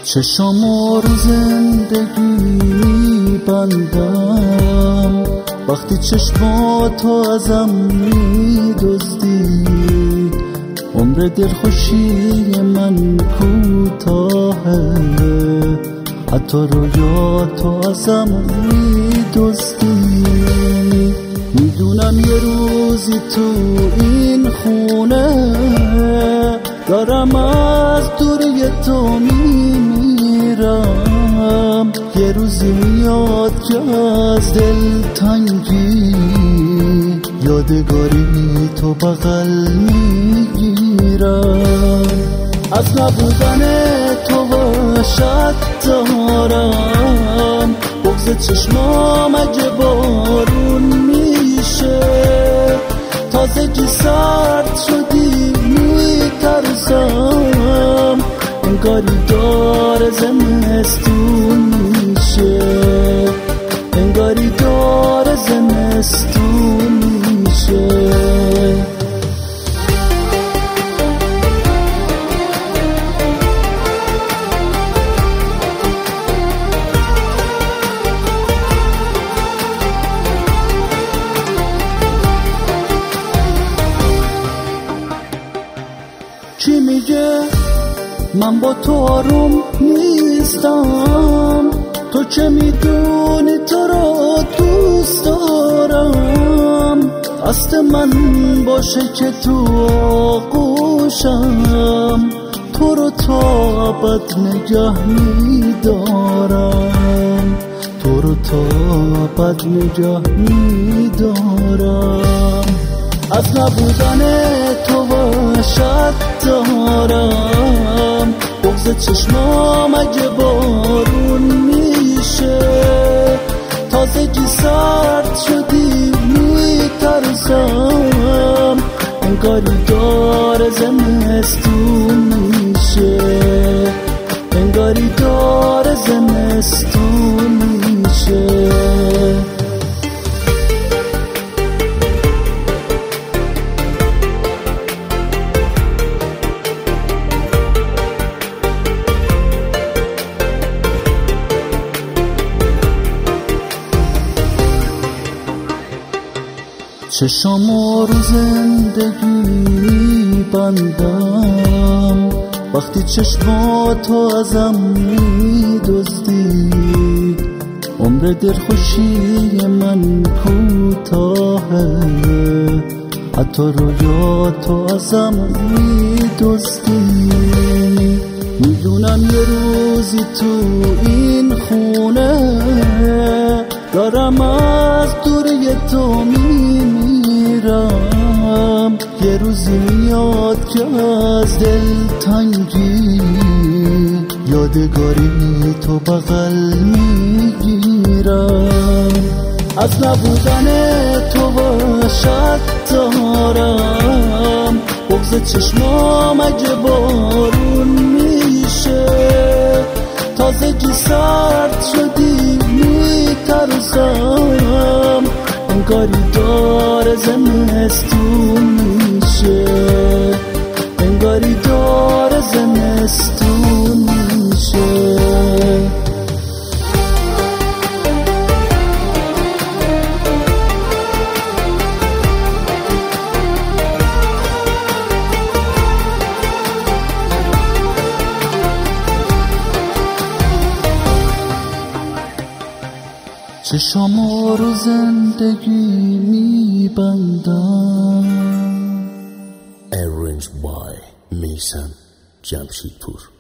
چشامو رو زندگی بندم وقتی چشماتو ازم میدزدی. عمر دلخوشی من کوتاهه، حتی رویاتو ازم میدزدی. میدونم یه روزی تو این خونه دارم از دوری تو میمیرم. یه روزی میاد که از دلتنگی یادگاری تو بغل میگیرم. از نبودن تو وحشت دارم، بغض چشمام اگه بارون میشه. تازگی سرد شدی میترسم، انگاری داره زمستون میشه، انگاری داره زمستون میشه. چی میگه من با تو آروم نیستم؟ تو چه میدونی تو رو دوست دارم. دست من باشه که تو آغوشم، تو رو تا ابد نگه میدارم، تو رو تا ابد نگه میدارم. از نبودن تو وحشت دارم، بغض چشمام اگه بارون میشه. تازگی سرد شدی میترسم، انگاری داره زمستون میشه، انگاری داره زمستون میشه. چشامو رو زندگی میبندم وقتی چشماتو ازم میدزدی. عمر دلخوشی من کوتاهه، حتی رویاتو ازم میدزدی. میدونم یه روزی تو این خونه دارم از دوری تو میمیرم. یه روزی میاد که از دلتنگی یادگاری تو بغل میگیرم. از نبودن تو وحشت دارم، بغض چشمام اگه بارون میشه. تازگی سرد شدی میترسم، انگاری داره زمستون میشه، انگاری داره زمستون میشه. چشامو رو زندگی میبندم. Arranged by Maysan Jamshedpur.